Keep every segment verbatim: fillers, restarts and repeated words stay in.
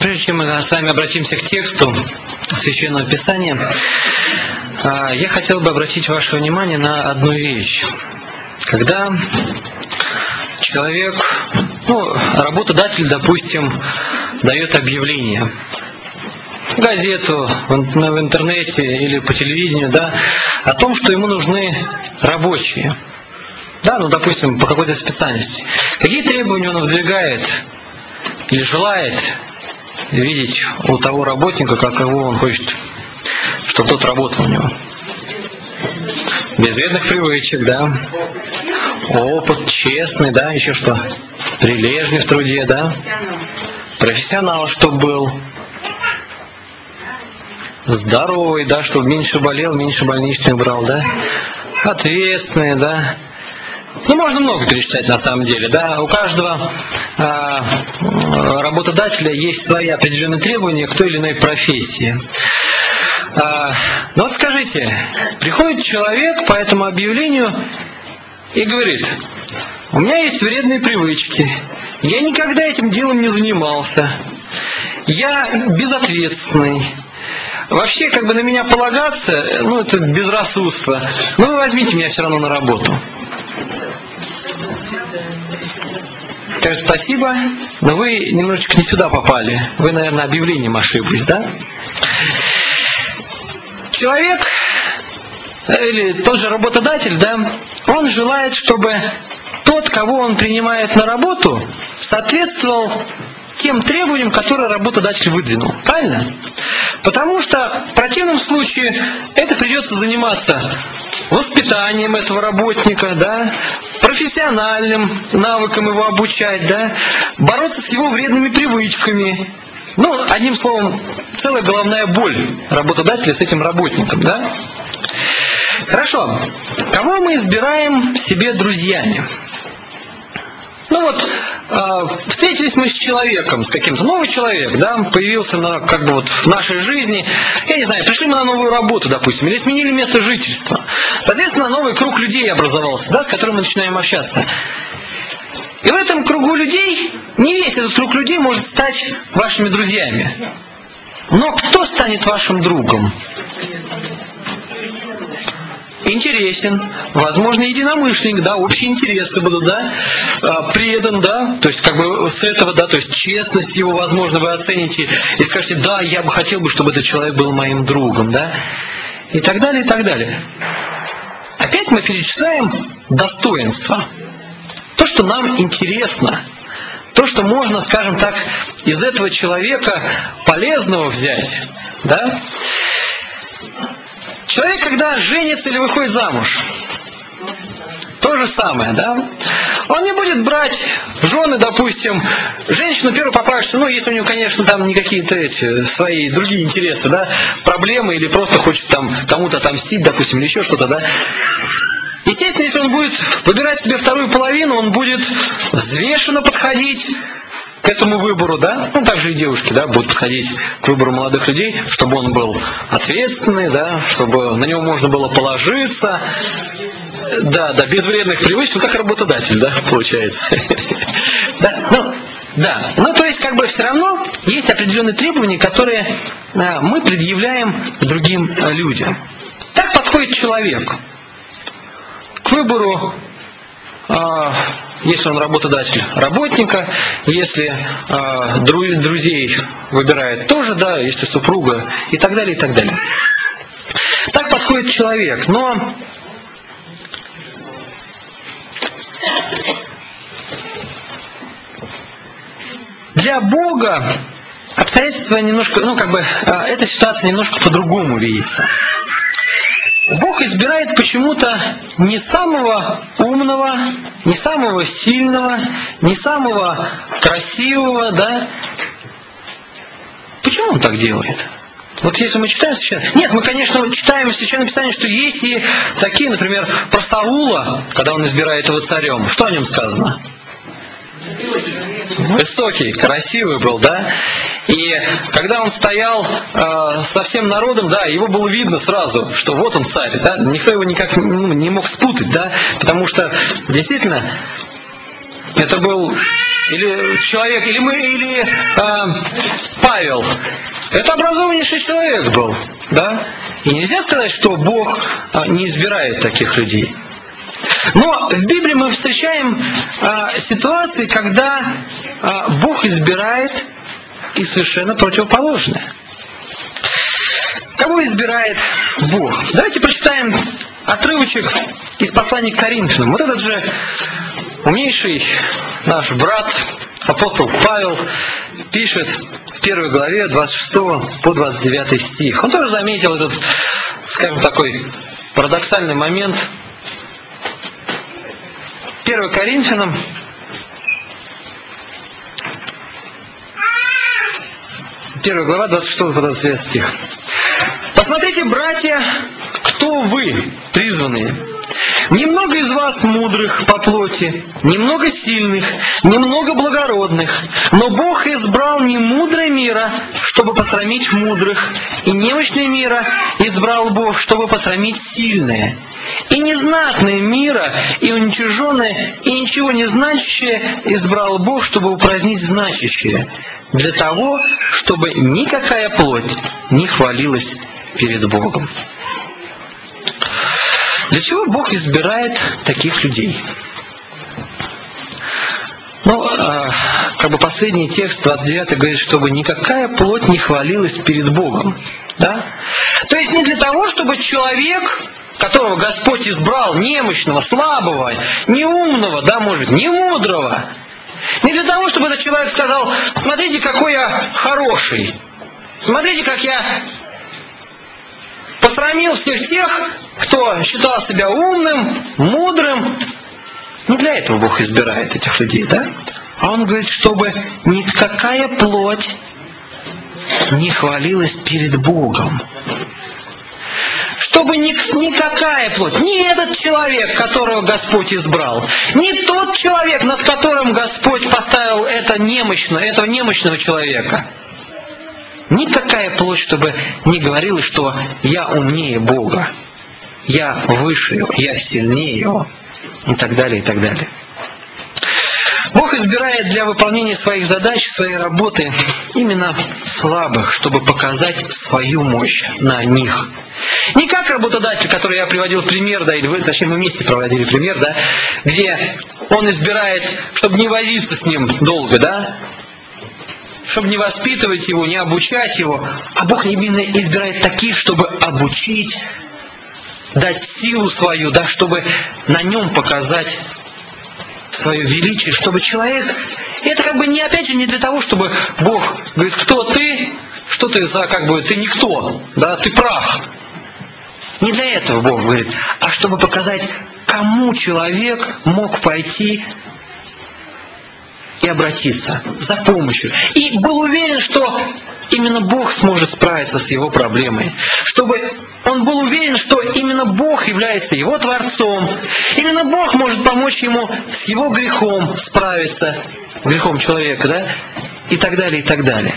Прежде чем мы с вами обратимся к тексту Священного Писания, я хотел бы обратить ваше внимание на одну вещь. Когда человек, ну, работодатель, допустим, дает объявление в газету, в интернете или по телевидению, да, о том, что ему нужны рабочие, да, ну, допустим, по какой-то специальности. Какие требования он выдвигает или желает видеть у того работника, каково он хочет, чтобы тот работал у него? Без вредных привычек, да, опыт, честный, да, еще что, прилежный в труде, да, профессионал, чтобы был, здоровый, да, чтобы меньше болел, меньше больничных брал, да, ответственный, да. Ну, можно много перечислять на самом деле, да. У каждого а, работодателя есть свои определенные требования к той или иной профессии. А, ну вот скажите, приходит человек по этому объявлению и говорит: у меня есть вредные привычки, я никогда этим делом не занимался, я безответственный. Вообще, как бы на меня полагаться, ну, это безрассудство. Ну, вы возьмите меня все равно на работу. Скажет: спасибо, но вы немножечко не сюда попали. Вы, наверное, объявлением ошиблись, да? Человек, или тот же работодатель, да, он желает, чтобы тот, кого он принимает на работу, соответствовал тем требованиям, которые работодатель выдвинул. Правильно? Потому что в противном случае это придется заниматься воспитанием этого работника, да, профессиональным навыкам его обучать, да, бороться с его вредными привычками. Ну, одним словом, целая головная боль работодателя с этим работником, да. Хорошо. Кого мы избираем себе друзьями? Ну вот, э, встретились мы с человеком, с каким-то, новый человек, да, появился на, как бы вот в нашей жизни, я не знаю, пришли мы на новую работу, допустим, или сменили место жительства. Соответственно, новый круг людей образовался, да, с которым мы начинаем общаться. И в этом кругу людей, не весь этот круг людей может стать вашими друзьями. Но кто станет вашим другом? Интересен, возможно, единомышленник, да, общие интересы будут, да, предан, да, то есть как бы с этого, да, то есть честность его, возможно, вы оцените и скажете: да, я бы хотел бы, чтобы этот человек был моим другом, да, и так далее, и так далее. Опять мы перечисляем достоинства, то, что нам интересно, то, что можно, скажем так, из этого человека полезного взять, да. Человек, когда женится или выходит замуж, то же самое, да? Он не будет брать в жены, допустим, женщину первую попавшуюся, ну, если у него, конечно, там не какие-то эти свои другие интересы, да, проблемы, или просто хочет там кому-то отомстить, допустим, или еще что-то, да. Естественно, если он будет выбирать себе вторую половину, он будет взвешенно подходить к этому выбору, да, ну, также и девушки, да, будут подходить к выбору молодых людей, чтобы он был ответственный, да, чтобы на него можно было положиться, да, да, без вредных привычек, ну, как работодатель, да, получается. Да, ну, да, ну, то есть, как бы, все равно есть определенные требования, которые мы предъявляем другим людям. Так подходит человек к выбору, если он работодатель, работника, если э, друзей выбирает тоже, да, если супруга, и так далее, и так далее. Так подходит человек, но для Бога обстоятельства немножко, ну, как бы, э, эта ситуация немножко по-другому видится. Бог избирает почему-то не самого умного, не самого сильного, не самого красивого, да? Почему Он так делает? Вот если мы читаем Священное... Нет, мы, конечно, читаем в Священном Писании, что есть и такие, например, про Саула, когда он избирает его царем. Что о нем сказано? Высокий, красивый был, да? И когда он стоял э, со всем народом, да, его было видно сразу, что вот он царь, да? Никто его никак ну, не мог спутать, да? Потому что действительно это был или человек, или мы, или э, Павел, это образованнейший человек был, да? И нельзя сказать, что Бог э, не избирает таких людей. Но в Библии мы встречаем э, ситуации, когда э, Бог избирает и совершенно противоположное. Кого избирает Бог? Давайте прочитаем отрывочек из послания к Коринфянам. Вот этот же умнейший наш брат, апостол Павел, пишет в первой главе двадцать шестого по двадцать девятый стих. Он тоже заметил этот, скажем, такой парадоксальный момент. первое Коринфянам, первая глава, двадцать шестого по двадцать девятый стих. «Посмотрите, братья, кто вы, призванные. Немного из вас мудрых по плоти, немного сильных, немного благородных, но Бог избрал не мудрое мира, чтобы посрамить мудрых, и немощное мира избрал Бог, чтобы посрамить сильное, и незнатное мира, и уничиженное, и ничего не значащее избрал Бог, чтобы упразднить значащее, для того, чтобы никакая плоть не хвалилась перед Богом». Для чего Бог избирает таких людей? Ну, э, как бы последний текст, двадцать девятый, говорит, чтобы никакая плоть не хвалилась перед Богом. Да? То есть не для того, чтобы человек, которого Господь избрал, немощного, слабого, неумного, да, может быть, немудрого, не для того, чтобы этот человек сказал: смотрите, какой я хороший, смотрите, как я посрамил всех тех, кто считал себя умным, мудрым. Не для этого Бог избирает этих людей, да? А Он говорит, чтобы никакая плоть не хвалилась перед Богом. Чтобы ни, никакая плоть, ни этот человек, которого Господь избрал, ни тот человек, над которым Господь поставил это немощное, этого немощного человека, никакая плоть, чтобы не говорила, что я умнее Бога, я выше Его, я сильнее Его, и так далее, и так далее. Бог избирает для выполнения своих задач, своей работы именно слабых, чтобы показать свою мощь на них. Не как работодатель, который я приводил пример, да, или вы, точнее, мы вместе проводили пример, да, где он избирает, чтобы не возиться с ним долго, да, чтобы не воспитывать его, не обучать его, а Бог именно избирает таких, чтобы обучить, дать силу свою, да, чтобы на нем показать свое величие, чтобы человек... Это как бы не, опять же, не для того, чтобы Бог говорит: кто ты, что ты за, как бы, ты никто, да, ты прах. Не для этого Бог говорит, а чтобы показать, кому человек мог пойти и обратиться за помощью. И был уверен, что именно Бог сможет справиться с его проблемой. Чтобы он был уверен, что именно Бог является его Творцом. Именно Бог может помочь ему с его грехом справиться, грехом человека, да? И так далее, и так далее.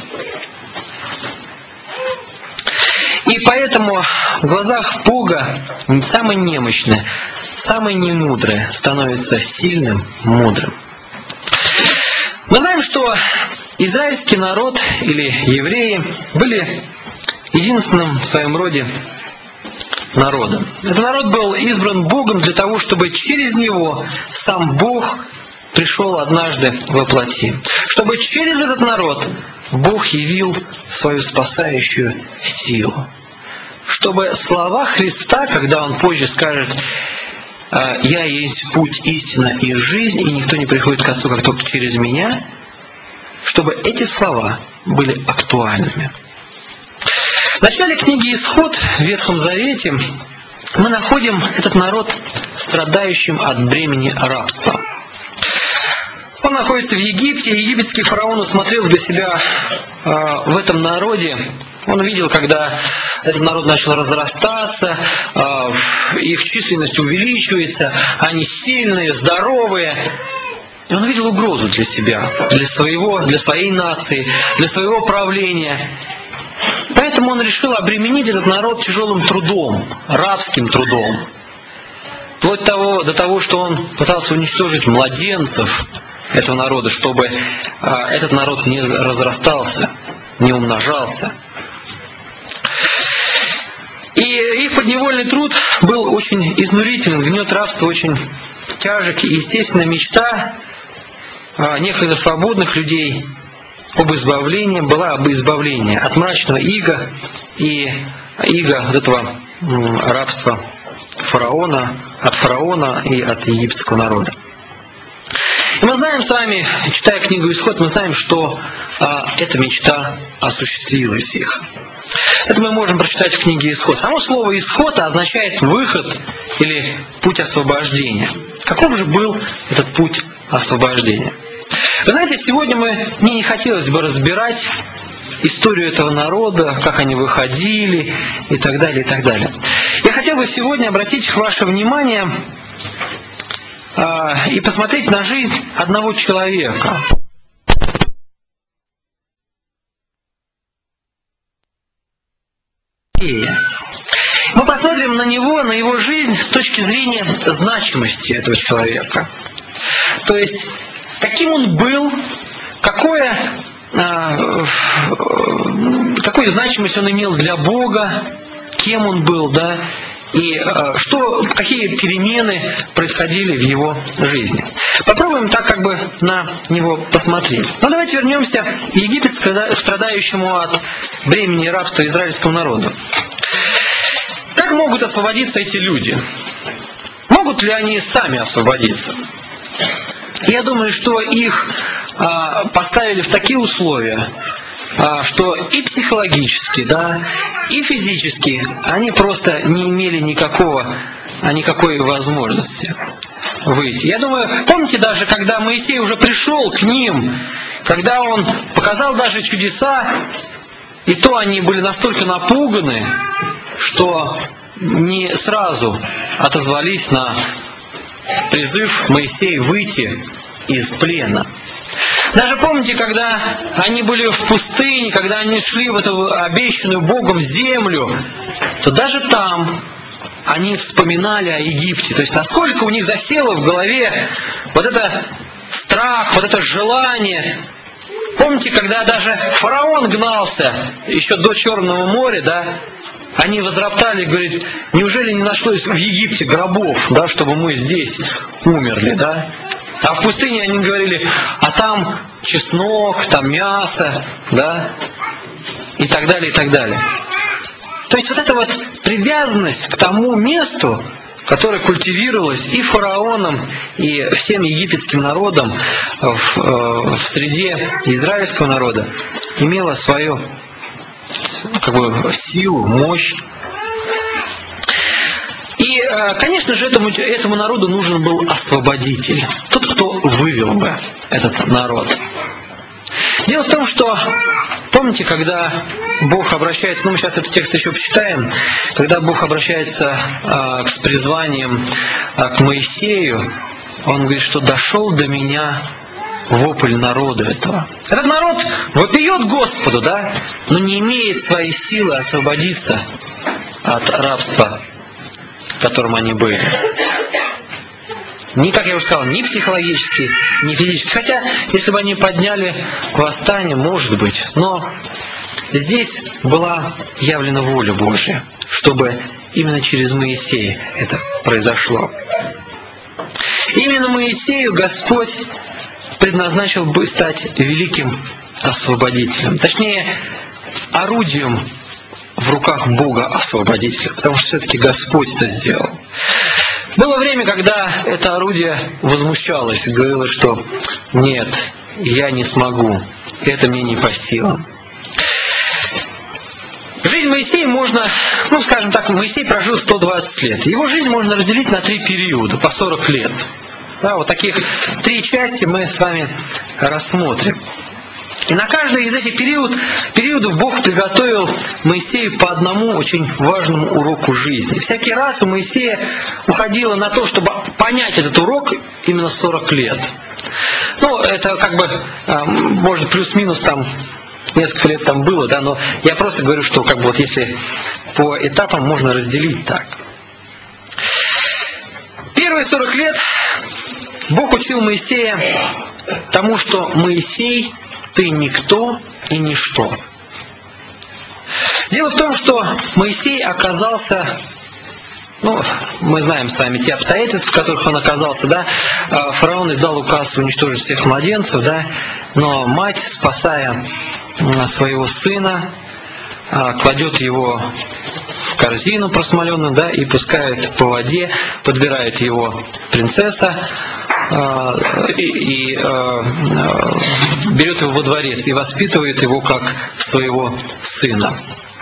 И поэтому в глазах Бога самое немощное, самое немудрое становится сильным, мудрым. Мы знаем, что израильский народ или евреи были единственным в своем роде народом. Этот народ был избран Богом для того, чтобы через него сам Бог пришел однажды во плоти. Чтобы через этот народ Бог явил свою спасающую силу. Чтобы слова Христа, когда Он позже скажет: «Я есть путь, истина и жизнь, и никто не приходит к Отцу, как только через Меня», чтобы эти слова были актуальными. В начале книги «Исход» в Ветхом Завете мы находим этот народ страдающим от бремени рабства. Он находится в Египте, и египетский фараон усмотрел для себя э, в этом народе. Он видел, когда этот народ начал разрастаться, э, их численность увеличивается, они сильные, здоровые. И он видел угрозу для себя, для своего, для своей нации, для своего правления. Поэтому он решил обременить этот народ тяжелым трудом, рабским трудом. Вплоть того, до того, что он пытался уничтожить младенцев, этого народа, чтобы этот народ не разрастался, не умножался. И их подневольный труд был очень изнурительным, гнет рабства очень тяжек, и, естественно, мечта некогда свободных людей об избавлении была об избавлении от мрачного ига и ига вот этого рабства фараона, от фараона и от египетского народа. И мы знаем с вами, читая книгу «Исход», мы знаем, что а, эта мечта осуществилась их. Это мы можем прочитать в книге «Исход». Само слово «исход» означает «выход» или «путь освобождения». Каков же был этот путь освобождения? Вы знаете, сегодня мы, мне не хотелось бы разбирать историю этого народа, как они выходили и так далее, и так далее. Я хотел бы сегодня обратить ваше внимание э, и посмотреть на жизнь одного человека. Мы посмотрим на него, на его жизнь с точки зрения значимости этого человека. То есть, каким он был, какое, э, какую значимость он имел для Бога, кем он был, да, и э, что, какие перемены происходили в его жизни. Попробуем так как бы на него посмотреть. Но давайте вернемся к Египет, страдающему от бремени рабства израильскому народу. Как могут освободиться эти люди? Могут ли они сами освободиться? Я думаю, что их а, поставили в такие условия, а, что и психологически, да, и физически они просто не имели никакого, никакой возможности выйти. Я думаю, помните даже, когда Моисей уже пришел к ним, когда он показал даже чудеса, и то они были настолько напуганы, что не сразу отозвались на призыв Моисея выйти из плена. Даже помните, когда они были в пустыне, когда они шли в эту обещанную Богом землю, то даже там они вспоминали о Египте. То есть насколько у них засело в голове вот это страх, вот это желание. Помните, когда даже фараон гнался еще до Черного моря, да, они возроптали, говорит, неужели не нашлось в Египте гробов, да, чтобы мы здесь умерли, да? А в пустыне они говорили, а там чеснок, там мясо, да, и так далее, и так далее. То есть вот эта вот привязанность к тому месту, которое культивировалось и фараоном, и всем египетским народом в, в среде израильского народа, имела свою как бы силу, мощь. И, конечно же, этому, этому народу нужен был освободитель. Тот, кто вывел бы этот народ. Дело в том, что, помните, когда Бог обращается, ну мы сейчас этот текст еще почитаем, когда Бог обращается э, с призванием э, к Моисею, Он говорит, что дошел до меня вопль народа этого. Этот народ вопиет Господу, да, но не имеет своей силы освободиться от рабства, в котором они были. Ни, как я уже сказал, ни психологически, ни физически. Хотя, если бы они подняли восстание, может быть. Но здесь была явлена воля Божья, чтобы именно через Моисея это произошло. Именно Моисею Господь предназначил бы стать великим освободителем. Точнее, орудием в руках Бога освободителя. Потому что все-таки Господь это сделал. Было время, когда это орудие возмущалось, говорило, что нет, я не смогу, это мне не по силам. Жизнь Моисея можно, ну скажем так, Моисей прожил сто двадцать лет. Его жизнь можно разделить на три периода, по сорок лет. Да, вот таких три части мы с вами рассмотрим. И на каждый из этих период, периодов Бог приготовил Моисею по одному очень важному уроку жизни. Всякий раз у Моисея уходило на то, чтобы понять этот урок, именно сорок лет. Ну, это как бы, может, плюс-минус там несколько лет там было, да, но я просто говорю, что как бы вот если по этапам можно разделить так. Первые сорок лет Бог учил Моисея тому, что Моисей, ты никто и ничто. Дело в том, что Моисей оказался, ну, мы знаем с вами те обстоятельства, в которых он оказался, да, фараон издал указ уничтожить всех младенцев, да, но мать, спасая своего сына, кладет его в корзину просмоленную, да, и пускает по воде, подбирает его принцесса, и, и э, берет его во дворец и воспитывает его как своего сына.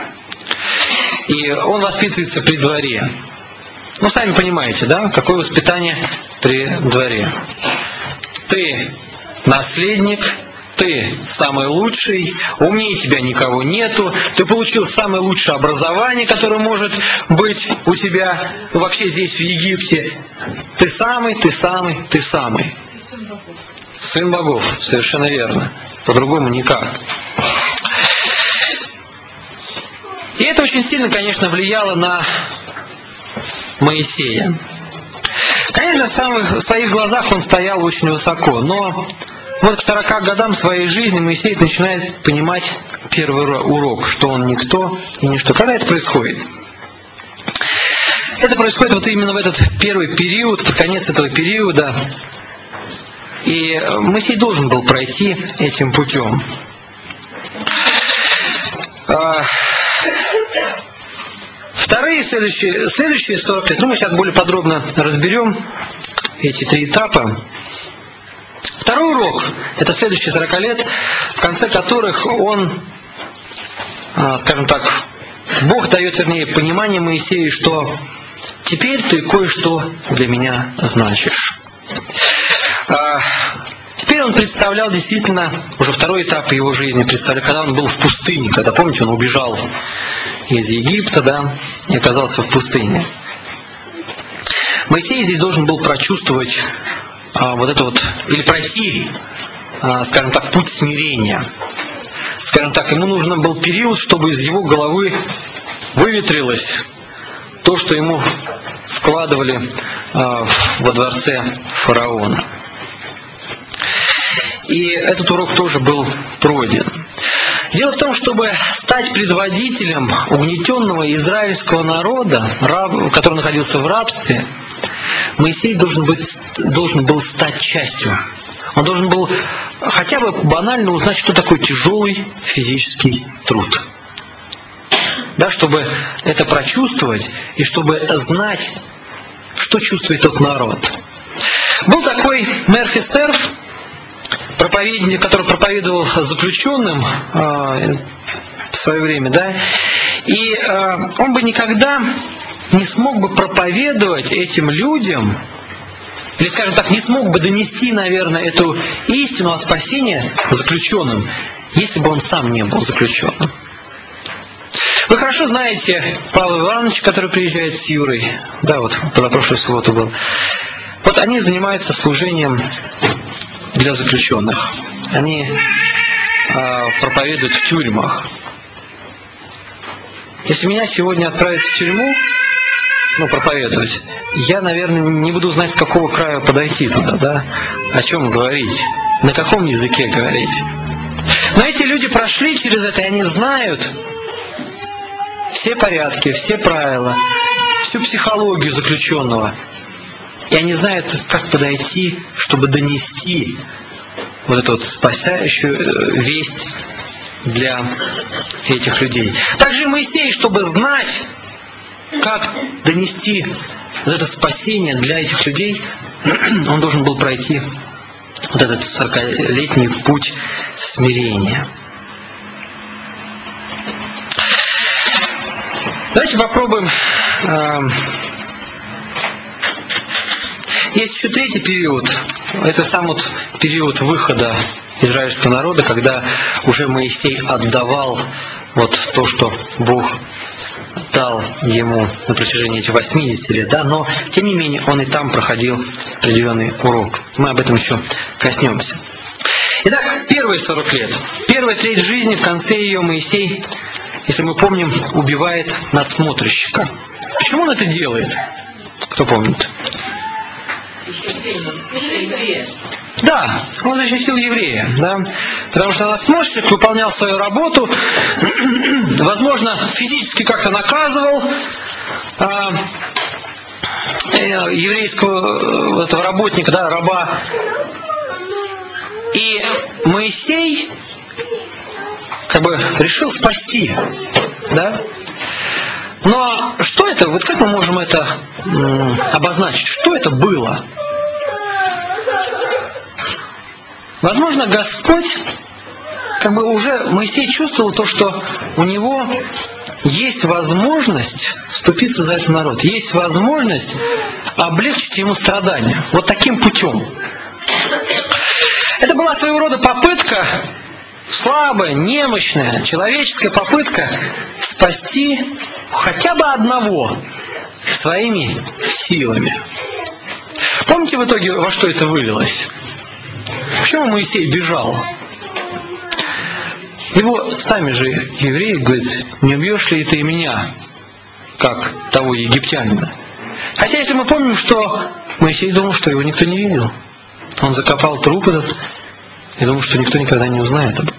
И он воспитывается при дворе. Ну, сами понимаете, да, какое воспитание при дворе. Ты наследник, ты самый лучший, умнее тебя никого нету, ты получил самое лучшее образование, которое может быть у тебя вообще здесь, в Египте. Ты самый, ты самый, ты самый. Сын богов, совершенно верно. По-другому никак. И это очень сильно, конечно, влияло на Моисея. Конечно, в, самых, в своих глазах он стоял очень высоко, но вот к сорока годам своей жизни Моисей начинает понимать первый урок, что он никто и ничто. Когда это происходит? Это происходит вот именно в этот первый период, под конец этого периода. И Моисей должен был пройти этим путем. Вторые, следующие, следующие сорок лет, ну мы сейчас более подробно разберем эти три этапа. Второй урок – это следующие сорок лет, в конце которых он, скажем так, Бог дает, вернее, понимание Моисею, что теперь ты кое-что для меня значишь. Теперь он представлял действительно, уже второй этап его жизни, представлял, когда он был в пустыне, когда, помните, он убежал из Египта, да, и оказался в пустыне. Моисей здесь должен был прочувствовать а, вот это вот, или пройти, а, скажем так, путь смирения. Скажем так, ему нужен был период, чтобы из его головы выветрилось то, что ему вкладывали а, во дворце фараона. И этот урок тоже был пройден. Дело в том, чтобы стать предводителем угнетенного израильского народа, который находился в рабстве, Моисей должен, быть, должен был стать частью. Он должен был хотя бы банально узнать, что такое тяжелый физический труд. Да, чтобы это прочувствовать и чтобы знать, что чувствует тот народ. Был такой Мерфи Серф, проповедник, который проповедовал заключенным э, в свое время, да, и э, он бы никогда не смог бы проповедовать этим людям, или, скажем так, не смог бы донести, наверное, эту истину о спасении заключенным, если бы он сам не был заключенным. Вы хорошо знаете Павла Ивановича, который приезжает с Юрой, да, вот позапрошлую субботу был. Вот они занимаются служением для заключенных. Они э, проповедуют в тюрьмах. Если меня сегодня отправят в тюрьму, ну, проповедовать, я, наверное, не буду знать, с какого края подойти туда, да, о чем говорить, на каком языке говорить. Но эти люди прошли через это, и они знают все порядки, все правила, всю психологию заключенного. И они знают, как подойти, чтобы донести вот эту вот спасающую весть для этих людей. Также и Моисей, чтобы знать, как донести вот это спасение для этих людей, он должен был пройти вот этот сорокалетний путь смирения. Давайте попробуем. Есть еще третий период. Это сам вот период выхода израильского народа, когда уже Моисей отдавал вот то, что Бог дал ему на протяжении этих восьмидесяти лет, да, но тем не менее он и там проходил определенный урок. Мы об этом еще коснемся. Итак, первые сорок лет. Первая треть жизни, в конце ее Моисей, если мы помним, убивает надсмотрщика. Почему он это делает? Кто помнит? Да, он защитил еврея, да, потому что насмешник выполнял свою работу, возможно, физически как-то наказывал а, еврейского этого работника, да, раба. И Моисей как бы решил спасти, да. Но что это, вот как мы можем это м, обозначить, что это было? Возможно, Господь, как бы уже Моисей чувствовал то, что у него есть возможность вступиться за этот народ, есть возможность облегчить ему страдания. Вот таким путем. Это была своего рода попытка, слабая, немощная, человеческая попытка спасти хотя бы одного своими силами. Помните в итоге, во что это вылилось? Почему Моисей бежал? Его сами же евреи говорят: не убьешь ли ты и меня, как того египтянина? Хотя если мы помним, что Моисей думал, что его никто не видел. Он закопал труп этот и думал, что никто никогда не узнает об этом.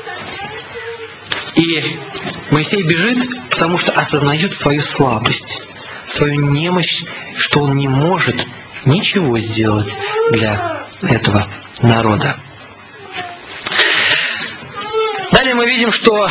И Моисей бежит, потому что осознает свою слабость, свою немощь, что он не может ничего сделать для этого народа. Далее мы видим, что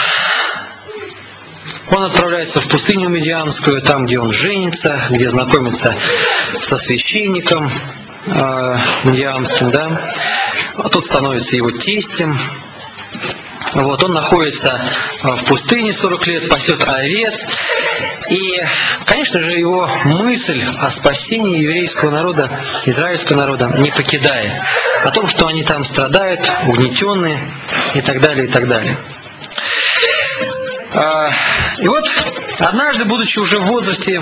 он отправляется в пустыню Медианскую, там, где он женится, где знакомится со священником э, Медианским, да. Тот становится его тестем. Вот, он находится в пустыне сорок лет, пасет овец. И, конечно же, его мысль о спасении еврейского народа, израильского народа не покидает. О том, что они там страдают, угнетенные и так далее, и так далее. И вот однажды, будучи уже в возрасте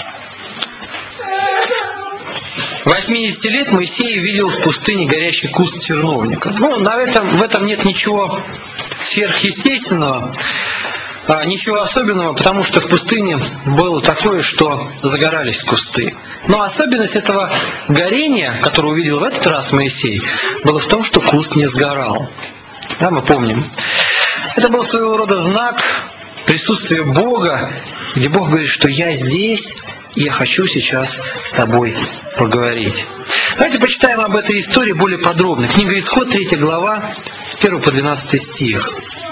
восьмидесяти лет, Моисей увидел в пустыне горящий куст терновника. Ну, на этом, в этом нет ничего сверхъестественного, ничего особенного, потому что в пустыне было такое, что загорались кусты. Но особенность этого горения, которое увидел в этот раз Моисей, было в том, что куст не сгорал. Да, мы помним. Это был своего рода знак присутствия Бога, где Бог говорит, что я здесь, и я хочу сейчас с тобой поговорить. Давайте почитаем об этой истории более подробно. Книга Исход, третья глава, с первого по двенадцатый стих.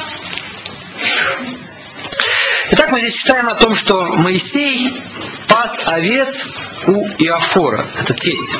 Итак, мы здесь читаем о том, что Моисей пас овец у Иофора, это тесть,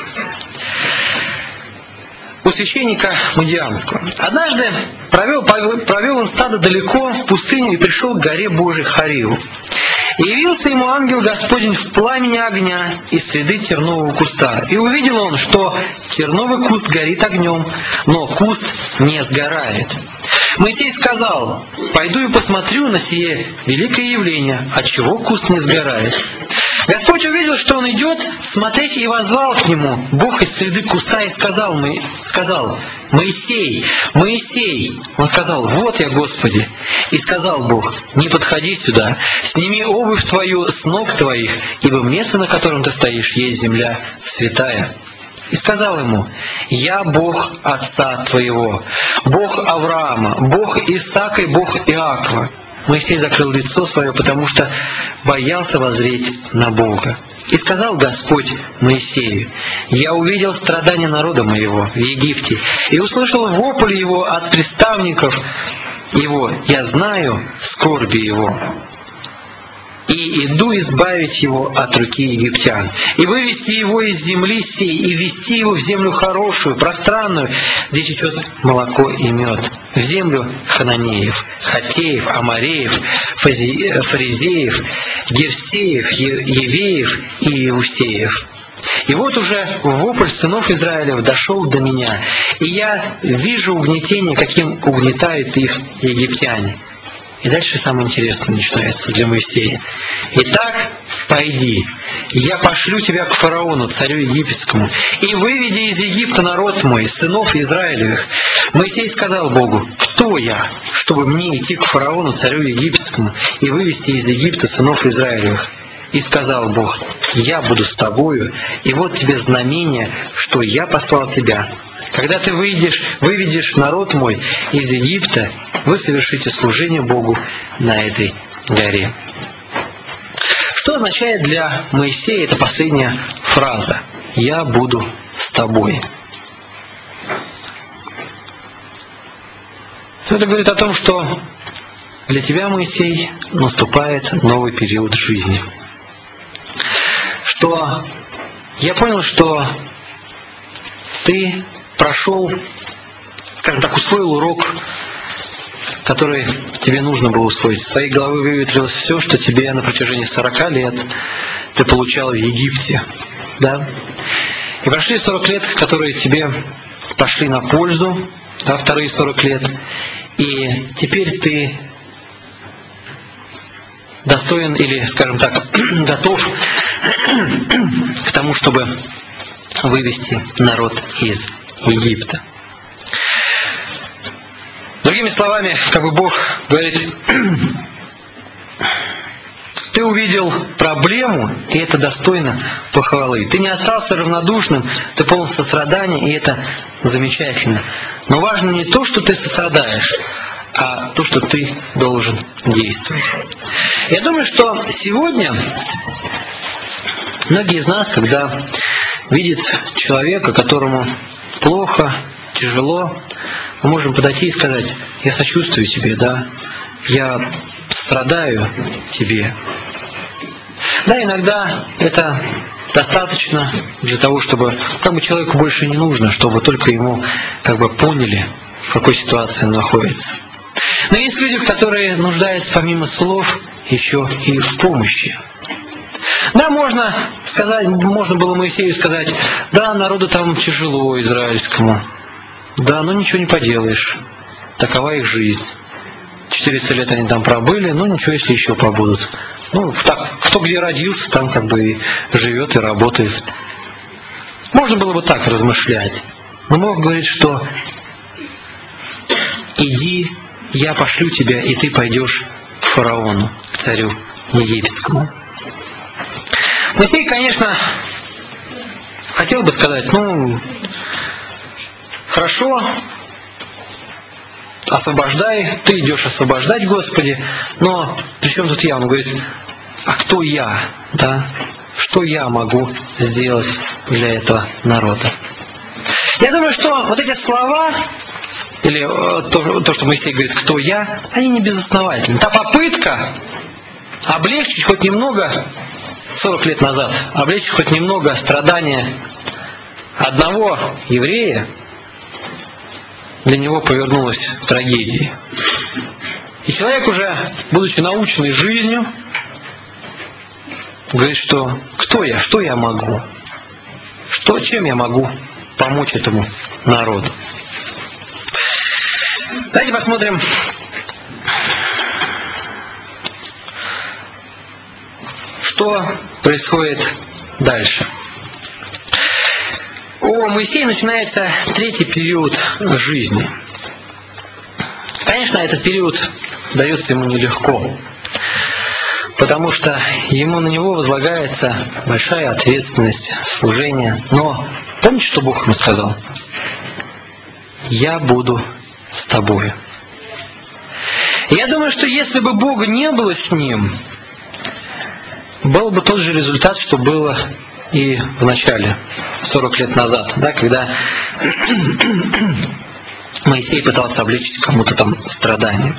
у священника Мадианского. Однажды провел, провел он стадо далеко в пустыню и пришел к горе Божией Хориву. И явился ему ангел Господень в пламени огня из среды тернового куста. И увидел он, что терновый куст горит огнем, но куст не сгорает. Моисей сказал: «Пойду и посмотрю на сие великое явление, отчего куст не сгорает». Господь увидел, что он идет смотреть, и воззвал к нему Бог из среды куста и сказал, мы, сказал «Моисей, Моисей». Он сказал: «Вот я, Господи». И сказал Бог: «Не подходи сюда, сними обувь твою с ног твоих, ибо место, на котором ты стоишь, есть земля святая». И сказал ему: «Я Бог отца твоего, Бог Авраама, Бог Исаака и Бог Иакова». Моисей закрыл лицо свое, потому что боялся воззреть на Бога. И сказал Господь Моисею: «Я увидел страдания народа моего в Египте, и услышал вопль его от приставников его. Я знаю скорби его. И иду избавить его от руки египтян, и вывести его из земли сей, и ввести его в землю хорошую, пространную, где течет молоко и мед, в землю хананеев, хаттеев, амореев, фаризеев, герсеев, евеев и иусеев». И вот уже вопль сынов Израилев дошел до меня, и я вижу угнетение, каким угнетают их египтяне. И дальше самое интересное начинается для Моисея. «Итак, пойди, я пошлю тебя к фараону, царю египетскому, и выведи из Египта народ мой, сынов Израилевых». Моисей сказал Богу: «Кто я, чтобы мне идти к фараону, царю египетскому, и вывести из Египта сынов Израилевых?» И сказал Бог: «Я буду с тобою, и вот тебе знамение, что я послал тебя Когда ты выйдешь, выведешь народ мой из Египта, вы совершите служение Богу на этой горе. Что означает для Моисея эта последняя фраза? «Я буду с тобой». Это говорит о том, что для тебя, Моисей, наступает новый период жизни. Что я понял, что ты прошел, скажем так, усвоил урок, который тебе нужно было усвоить. Из твоей головы выветрилось все, что тебе на протяжении сорока лет ты получал в Египте. Да? И прошли сорок лет, которые тебе пошли на пользу, да, вторые сорок лет. И теперь ты достоин или, скажем так, готов к тому, чтобы вывести народ из Египта. Другими словами, как бы Бог говорит, ты увидел проблему, и это достойно похвалы. Ты не остался равнодушным, ты полон сострадания, и это замечательно. Но важно не то, что ты сострадаешь, а то, что ты должен действовать. Я думаю, что сегодня многие из нас, когда видят человека, которому плохо, тяжело, мы можем подойти и сказать: я сочувствую тебе, да, я страдаю тебе. Да, иногда это достаточно для того, чтобы как бы человеку больше не нужно, чтобы только ему как бы поняли, в какой ситуации он находится. Но есть люди, которые нуждаются помимо слов еще и в помощи. Да, можно сказать, можно было Моисею сказать: да, народу там тяжело израильскому. Да, но ничего не поделаешь. Такова их жизнь. четыреста лет они там пробыли, ну ничего, если еще побудут. Ну, так, кто где родился, там как бы и живет, и работает. Можно было бы так размышлять. Но Бог говорит, что иди, я пошлю тебя, и ты пойдешь к фараону, к царю египетскому. Моисей, конечно, хотел бы сказать: ну, хорошо, освобождай, ты идешь освобождать, Господи, но при чем тут я? Он говорит: а кто я? Да? Что я могу сделать для этого народа? Я думаю, что вот эти слова, или то, то что Моисей говорит, кто я, они не безосновательны. Та попытка облегчить хоть немного, сорок лет назад, облегчить хоть немного страдания одного еврея, для него повернулась трагедией. И человек, уже будучи наученный жизнью, говорит, что кто я, что я могу, что, чем я могу помочь этому народу. Давайте посмотрим, что происходит дальше. У Моисея начинается третий период жизни. Конечно, этот период дается ему нелегко, потому что ему на него возлагается большая ответственность, служение. Но помните, что Бог ему сказал? «Я буду с тобою». Я думаю, что если бы Бога не было с ним, был бы тот же результат, что было и в начале, сорок лет назад, да, когда Моисей пытался облегчить кому-то там страдания.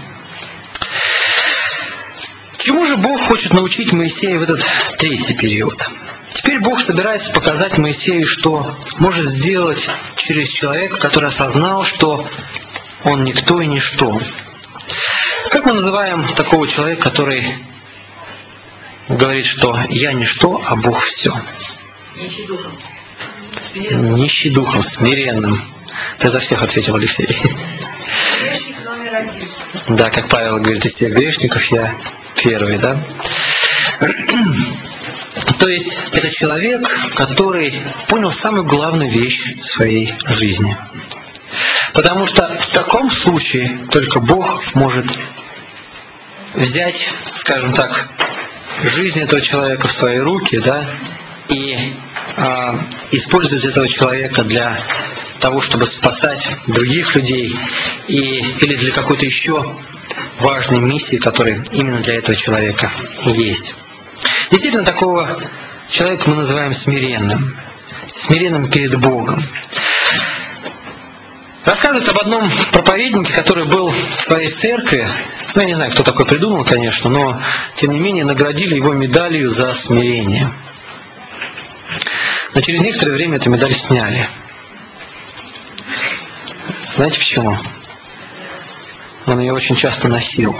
Чему же Бог хочет научить Моисея в этот третий период? Теперь Бог собирается показать Моисею, что может сделать через человека, который осознал, что он никто и ничто. Как мы называем такого человека, который говорит, что я ничто, а Бог все? Нищий духом. Нищий духом, смиренным. Ты за всех ответил, Алексей. Грешник номер один. Да, как Павел говорит, из всех грешников я первый, да? То есть это человек, который понял самую главную вещь в своей жизни. Потому что в таком случае только Бог может взять, скажем так, жизнь этого человека в свои руки, да, и а, использовать этого человека для того, чтобы спасать других людей, и, или для какой-то еще важной миссии, которая именно для этого человека есть. Действительно, такого человека мы называем смиренным. Смиренным перед Богом. Рассказывают об одном проповеднике, который был в своей церкви. Ну, я не знаю, кто такой придумал, конечно, но, тем не менее, наградили его медалью за смирение. Но через некоторое время эту медаль сняли. Знаете почему? Он ее очень часто носил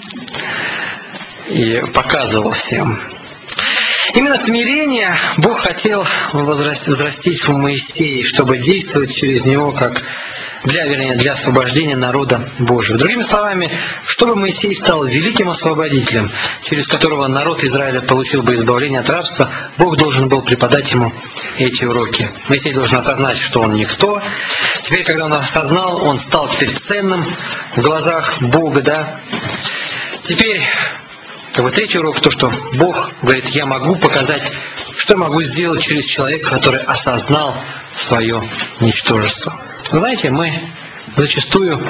и показывал всем. Именно смирение Бог хотел возрастить в Моисее, чтобы действовать через него как для, вернее, для освобождения народа Божьего. Другими словами, чтобы Моисей стал великим освободителем, через которого народ Израиля получил бы избавление от рабства, Бог должен был преподать ему эти уроки. Моисей должен осознать, что он никто. Теперь, когда он осознал, он стал теперь ценным в глазах Бога, да. Теперь, как бы третий урок, то, что Бог говорит, я могу показать, что я могу сделать через человека, который осознал свое ничтожество. Вы знаете, мы зачастую,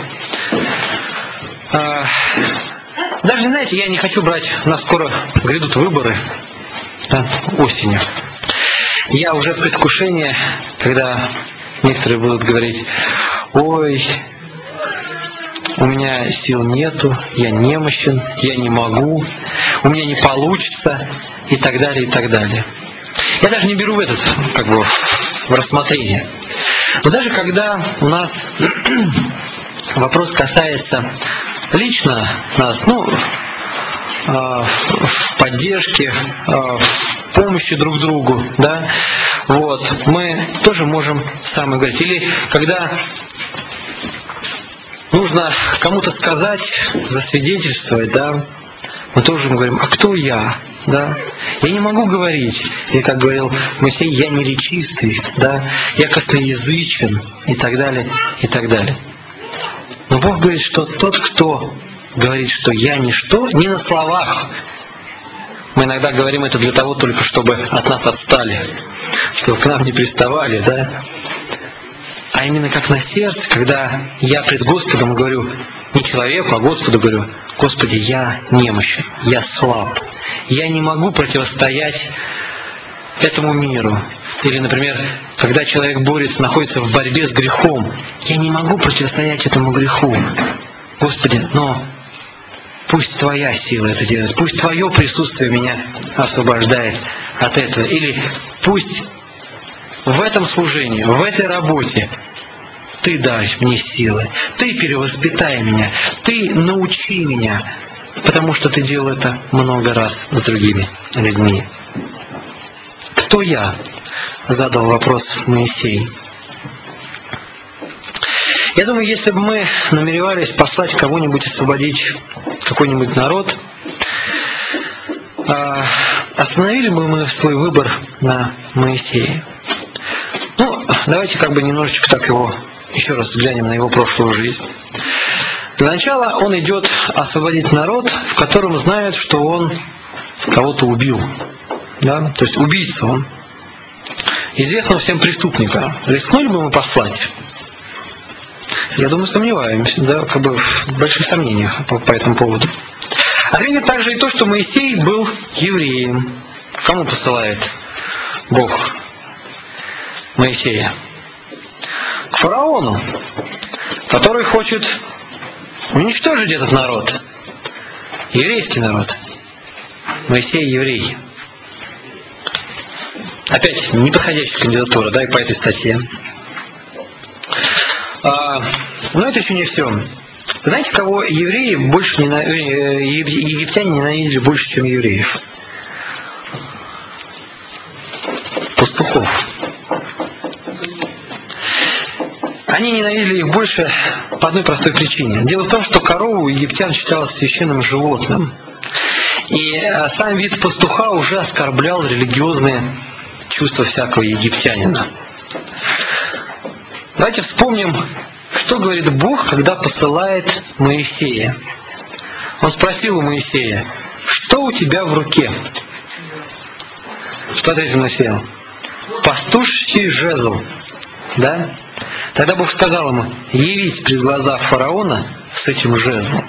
э, даже, знаете, я не хочу брать, у нас скоро грядут выборы, да, осенью. Я уже в предвкушении, когда некоторые будут говорить, ой, у меня сил нету, я немощен, я не могу, у меня не получится, и так далее, и так далее. Я даже не беру в этот, как бы, в рассмотрение. Но даже когда у нас вопрос касается лично нас, ну, в поддержке, в помощи друг другу, да, вот, мы тоже можем самое говорить. Или когда нужно кому-то сказать, засвидетельствовать, да, мы тоже говорим, а кто я? Да? Я не могу говорить, или, как говорил Моисей, я не речистый, да? Я косноязычен, и так далее, и так далее. Но Бог говорит, что тот, кто говорит, что я ничто, не на словах. Мы иногда говорим это для того только, чтобы от нас отстали, чтобы к нам не приставали, да? А именно как на сердце, когда я пред Господом говорю, не человеку, а Господу говорю, Господи, я немощен, я слаб, я не могу противостоять этому миру. Или, например, когда человек борется, находится в борьбе с грехом, я не могу противостоять этому греху. Господи, но пусть Твоя сила это делает, пусть Твое присутствие меня освобождает от этого. Или пусть в этом служении, в этой работе Ты дай мне силы, Ты перевоспитай меня, Ты научи меня, потому что Ты делал это много раз с другими людьми. Кто я? Задал вопрос Моисей. Я думаю, если бы мы намеревались послать кого-нибудь освободить какой-нибудь народ, остановили бы мы свой выбор на Моисее. Ну, давайте как бы немножечко так его, еще раз взглянем на его прошлую жизнь. Для начала он идет освободить народ, в котором знают, что он кого-то убил. Да? То есть убийца он. Известного всем преступника. Рискнули бы мы послать? Я думаю, сомневаемся, да, как бы в больших сомнениях по, по этому поводу. Отметим также и то, что Моисей был евреем. Кому посылает Бог Моисея? К фараону, который хочет уничтожить этот народ. Еврейский народ. Моисей еврей. Опять неподходящая кандидатура, да, и по этой статье. А, но это еще не все. Знаете, кого евреи больше ненавидели, египтяне ненавидели больше, чем евреев? Пастухов. Они ненавидели их больше по одной простой причине. Дело в том, что корова у египтян считалась священным животным. И сам вид пастуха уже оскорблял религиозные чувства всякого египтянина. Давайте вспомним, что говорит Бог, когда посылает Моисея. Он спросил у Моисея, что у тебя в руке? Что ответил Моисей? Пастуший жезл. Да? Тогда Бог сказал ему: явись пред глаза фараона с этим жезлом.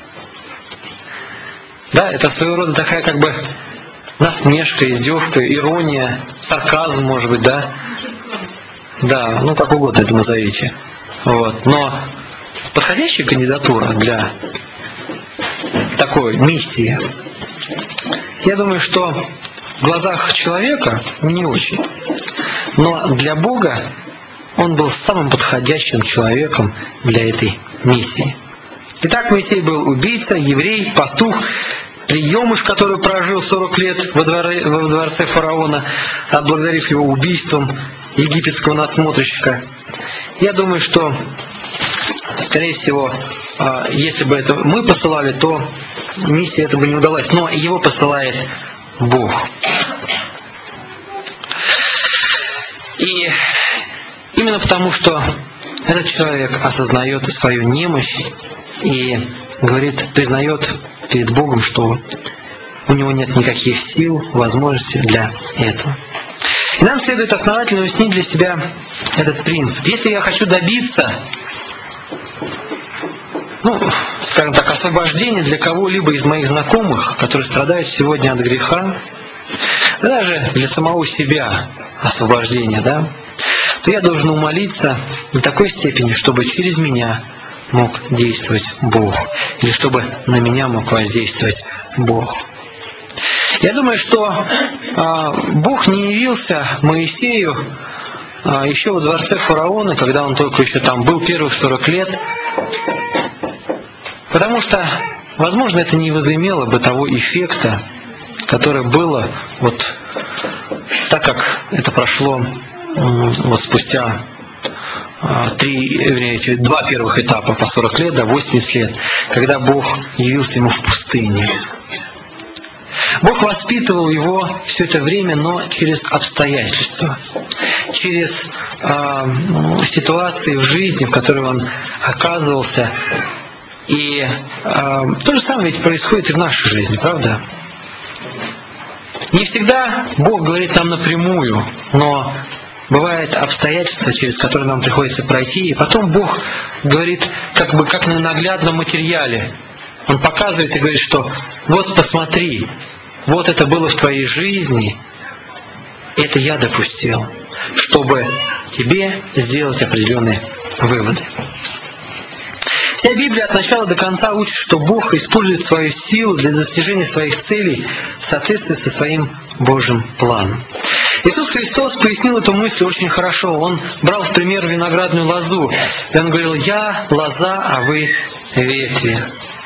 Да, это своего рода такая как бы насмешка, издевка, ирония, сарказм, может быть, да? Да, ну как угодно это назовите. Вот. Но подходящая кандидатура для такой миссии, я думаю, что в глазах человека не очень. Но для Бога он был самым подходящим человеком для этой миссии. Итак, Моисей был убийца, еврей, пастух, приемыш, который прожил сорок лет во, дворе, во дворце фараона, отблагодарив его убийством египетского надсмотрщика. Я думаю, что, скорее всего, если бы это мы посылали, то миссия эта бы не удалась. Но его посылает Бог. И именно потому, что этот человек осознает свою немощь и говорит, признает перед Богом, что у него нет никаких сил, возможностей для этого. И нам следует основательно уяснить для себя этот принцип. Если я хочу добиться, ну, скажем так, освобождения для кого-либо из моих знакомых, которые страдают сегодня от греха, даже для самого себя освобождения, да, то я должен умолиться до такой степени, чтобы через меня мог действовать Бог, или чтобы на меня мог воздействовать Бог. Я думаю, что а, Бог не явился Моисею а, еще во дворце фараона, когда он только еще там был первых сорок лет, потому что, возможно, это не возымело бы того эффекта, которое было вот так, как это прошло вот спустя три, вернее, два первых этапа по сорок лет, до восемьдесят лет, когда Бог явился ему в пустыне. Бог воспитывал его все это время, но через обстоятельства, через э, ситуации в жизни, в которой он оказывался. И э, то же самое ведь происходит и в нашей жизни, правда? Не всегда Бог говорит нам напрямую, но бывают обстоятельства, через которые нам приходится пройти, и потом Бог говорит как бы как на наглядном материале. Он показывает и говорит, что вот посмотри, вот это было в твоей жизни, это я допустил, чтобы тебе сделать определенные выводы. Вся Библия от начала до конца учит, что Бог использует свою силу для достижения своих целей в соответствии со своим Божьим планом. Иисус Христос пояснил эту мысль очень хорошо. Он брал в пример виноградную лозу, и Он говорил: «Я лоза, а вы ветви».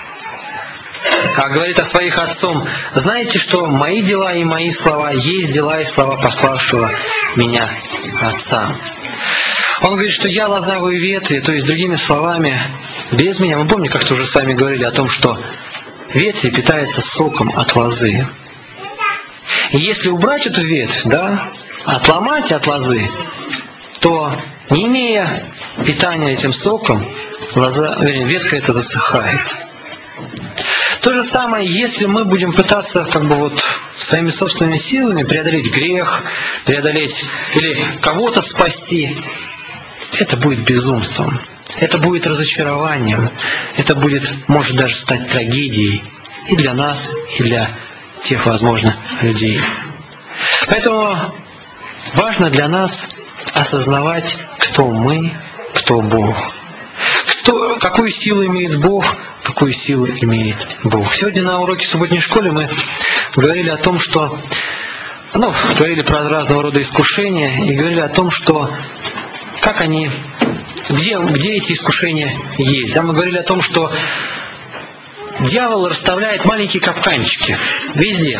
А говорит о своих отцом: «Знаете, что мои дела и мои слова есть дела и слова пославшего меня Отца». Он говорит, что я лоза, вы ветви, то есть, другими словами, без меня. Мы помните, как-то уже с вами говорили о том, что ветви питаются соком от лозы. И если убрать эту ветвь, да, отломать от лозы, то, не имея питания этим соком, лоза, вернее, ветка эта засыхает. То же самое, если мы будем пытаться как бы вот своими собственными силами преодолеть грех, преодолеть или кого-то спасти, это будет безумством, это будет разочарованием, это будет, может даже стать трагедией и для нас, и для тех, возможно, людей. Поэтому важно для нас осознавать, кто мы, кто Бог. Кто, какую силу имеет Бог, какую силу имеет Бог. Сегодня на уроке в субботней школе мы говорили о том, что, ну, говорили про разного рода искушения и говорили о том, что как они, где, где эти искушения есть. Да, мы говорили о том, что дьявол расставляет маленькие капканчики везде.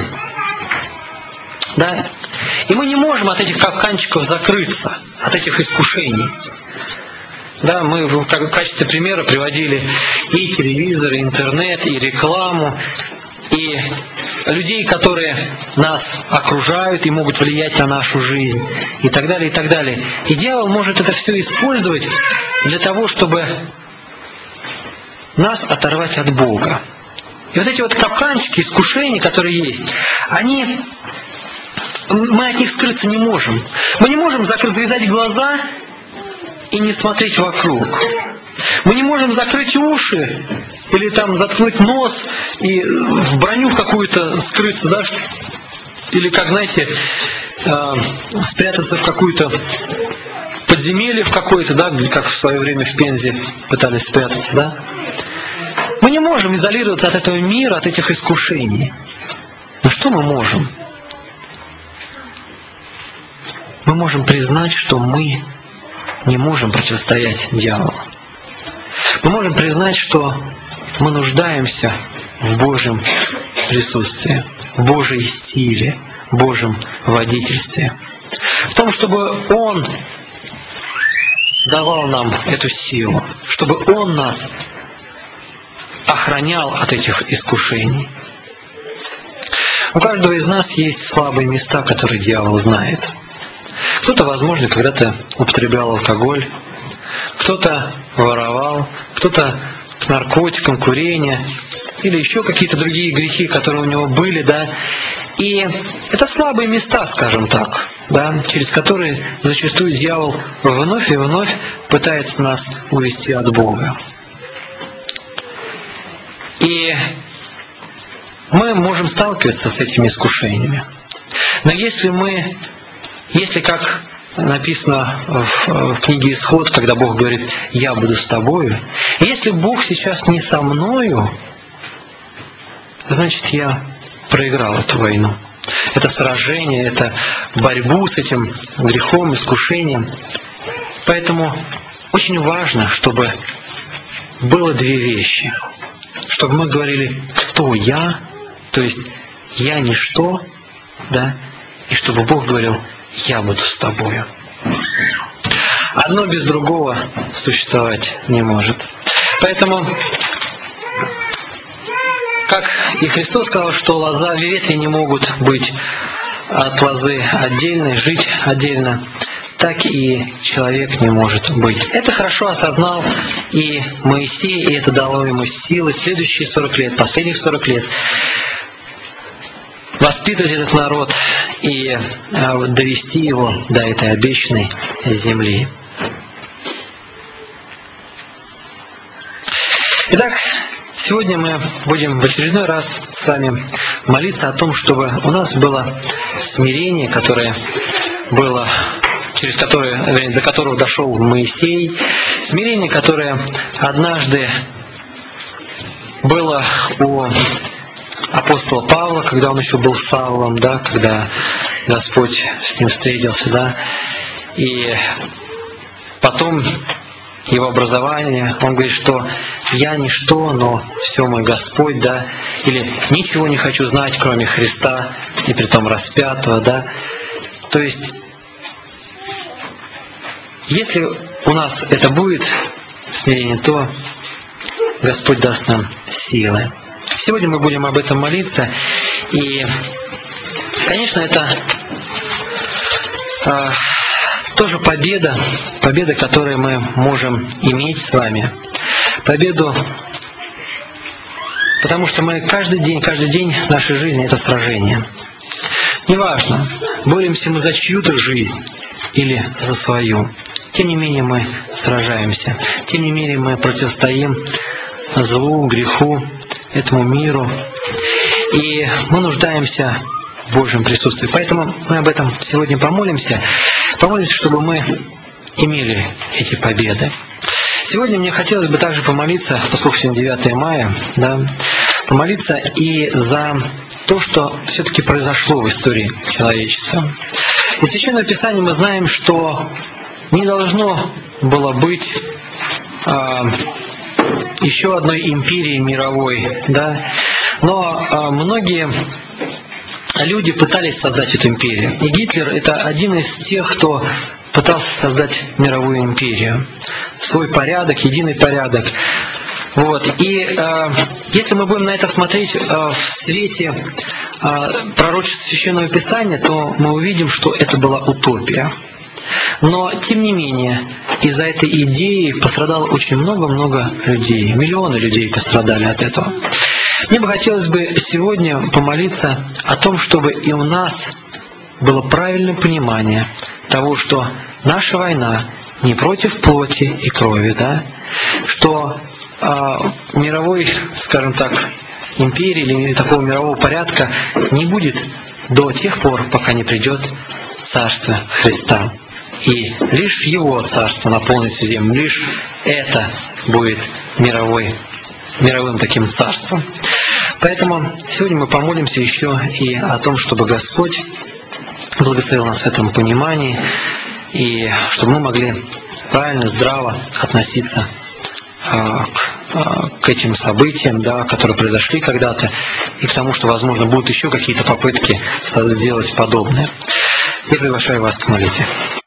Да? И мы не можем от этих капканчиков закрыться, от этих искушений. Да, мы в качестве примера приводили и телевизор, и интернет, и рекламу, и людей, которые нас окружают и могут влиять на нашу жизнь, и так далее, и так далее. И дьявол может это все использовать для того, чтобы нас оторвать от Бога. И вот эти вот капканчики, искушения, которые есть, они, мы от них скрыться не можем. Мы не можем закрыть, завязать глаза и не смотреть вокруг. Мы не можем закрыть уши или там заткнуть нос и в броню какую-то скрыться, да? Или, как, знаете, э, спрятаться в какую-то подземелье в какое-то, да, как в свое время в Пензе пытались спрятаться, да? Мы не можем изолироваться от этого мира, от этих искушений. Но что мы можем? Мы можем признать, что мы не можем противостоять дьяволу. Мы можем признать, что мы нуждаемся в Божьем присутствии, в Божьей силе, в Божьем водительстве. В том, чтобы Он давал нам эту силу, чтобы Он нас охранял от этих искушений. У каждого из нас есть слабые места, которые дьявол знает. Кто-то, возможно, когда-то употреблял алкоголь, кто-то воровал, кто-то к наркотикам, курение или еще какие-то другие грехи, которые у него были, да. И это слабые места, скажем так, да, через которые зачастую дьявол вновь и вновь пытается нас увести от Бога. И мы можем сталкиваться с этими искушениями. Но если мы, если как написано в книге Исход, когда Бог говорит: «Я буду с тобою», если Бог сейчас не со мною, значит, я проиграл эту войну. Это сражение, это борьбу с этим грехом, искушением. Поэтому очень важно, чтобы было две вещи. Чтобы мы говорили: «Кто я?», то есть «Я ничто», да, и чтобы Бог говорил: «Я буду с тобою». Одно без другого существовать не может. Поэтому, как и Христос сказал, что лоза, ветви не могут быть от лозы отдельной, жить отдельно, так и человек не может быть. Это хорошо осознал и Моисей, и это дало ему силы следующие сорок лет, последних сорок лет воспитывать этот народ и довести его до этой обещанной земли. Итак, сегодня мы будем в очередной раз с вами молиться о том, чтобы у нас было смирение, которое было, через которое, до которого дошел Моисей, смирение, которое однажды было у апостола Павла, когда он еще был Савлом, да, когда Господь с ним встретился, да, и потом его образование, он говорит, что «я ничто, но все мой Господь», да, или «ничего не хочу знать, кроме Христа, и притом распятого», да. То есть, если у нас это будет смирение, то Господь даст нам силы. Сегодня мы будем об этом молиться, и, конечно, это э, тоже победа, победа, которую мы можем иметь с вами. Победу, потому что мы каждый день, каждый день нашей жизни — это сражение. Неважно, боремся мы за чью-то жизнь или за свою. Тем не менее мы сражаемся. Тем не менее мы противостоим злу, греху, этому миру. И мы нуждаемся в Божьем присутствии. Поэтому мы об этом сегодня помолимся. Помолимся, чтобы мы имели эти победы. Сегодня мне хотелось бы также помолиться, поскольку сегодня девятое мая, да, помолиться и за то, что все-таки произошло в истории человечества. Из Священного Писания мы знаем, что не должно было быть а, еще одной империи мировой, да, но а, многие люди пытались создать эту империю. И Гитлер — это один из тех, кто пытался создать мировую империю, свой порядок, единый порядок. Вот. И э, если мы будем на это смотреть э, в свете э, пророчества Священного Писания, то мы увидим, что это была утопия. Но, тем не менее, из-за этой идеи пострадало очень много-много людей. Миллионы людей пострадали от этого. Мне бы хотелось бы сегодня помолиться о том, чтобы и у нас было правильное понимание того, что наша война не против плоти и крови, да, что а, мировой, скажем так, империи или такого мирового порядка не будет до тех пор, пока не придет Царство Христа. И лишь Его Царство наполнит всю землю, лишь это будет мировой, мировым таким царством. Поэтому сегодня мы помолимся еще и о том, чтобы Господь благословил нас в этом понимании, и чтобы мы могли правильно, здраво относиться а, к, а, к этим событиям, да, которые произошли когда-то, и к тому, что, возможно, будут еще какие-то попытки сделать подобное. Я приглашаю вас к молитве.